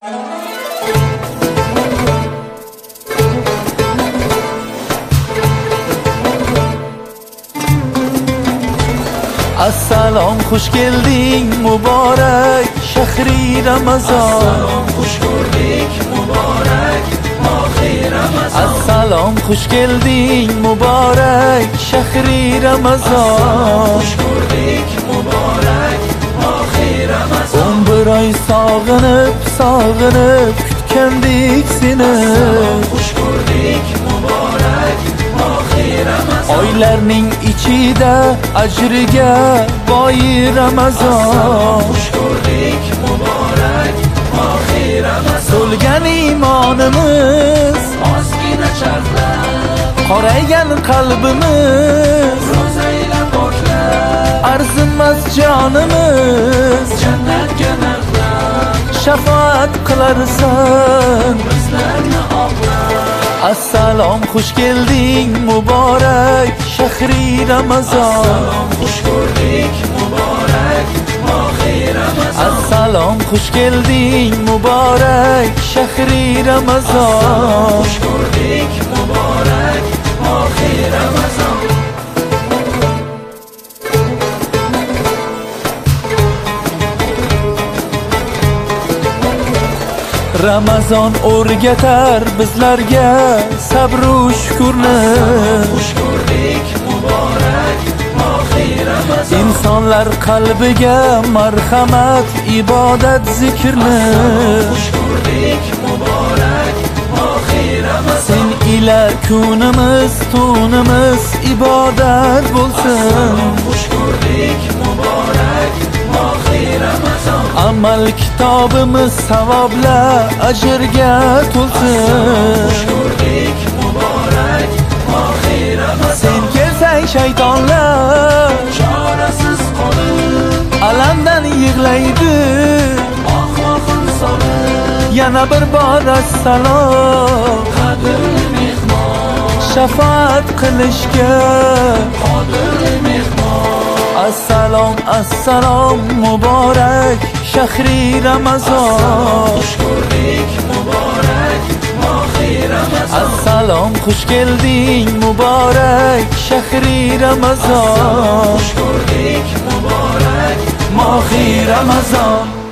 Assalom, xush kelding muborak shahri Ramazon. Assalom, xush ko'rdik muborak mohi Ramazon. Assalom, xush kelding muborak shahri Ramazon. Xush ko'rdik muborak mohi Ramazon. 11 oy sog'inib kutgandik seni. Xush ko'rdik muborak mohi Ramazon. Oylarning ichida ajriga boy Ramazon. Xush ko'rdik muborak mohi Ramazon. To'lgan iymonimiz, Ozgina charxlab, qoraygan qalbimiz, ro'zayla poklab, arzimas jonimiz, jannatga narxlab, shafaat qilarsan. bizlarni oqlab. Assalom, xush kelding muborak shahri Ramazon. Assalom, xush ko'rdik muborak mohi Ramazon. Assalom, xush kelding muborak shahri Ramazon. Xush ko'rdik muborak mohi Ramazon. Ramazon o'rgatar bizlarga sabr-u shukurni. Xush ko'rdik muborak mohi Ramazon. Insonlar qalbiga marhamat, ibodat, zikrni. Xush ko'rdik muborak mohi Ramazon. Sen ila kunimiz, tunimiz ibodat bo'lsin. Xush ko'rdik muborak mohi Ramazon. Amal kitobimiz savobla ajrga to'lsin. Xush ko'rdik muborak mohi Ramazon. Sen kelsang shaytonlar Chorasiz qolib, alamdan yig'laydi. ohmoqim solib, Yana bir bor assalom, qadrli mehmon, shafaat qilishga. qadrli mehmon. Assalom, assalom muborak shahri Ramazon. Xush ko'rdik muborak mohi Ramazon. Assalom, xush kelding muborak shahri Ramazon. Xush ko'rdik muborak Mohi Ramazon.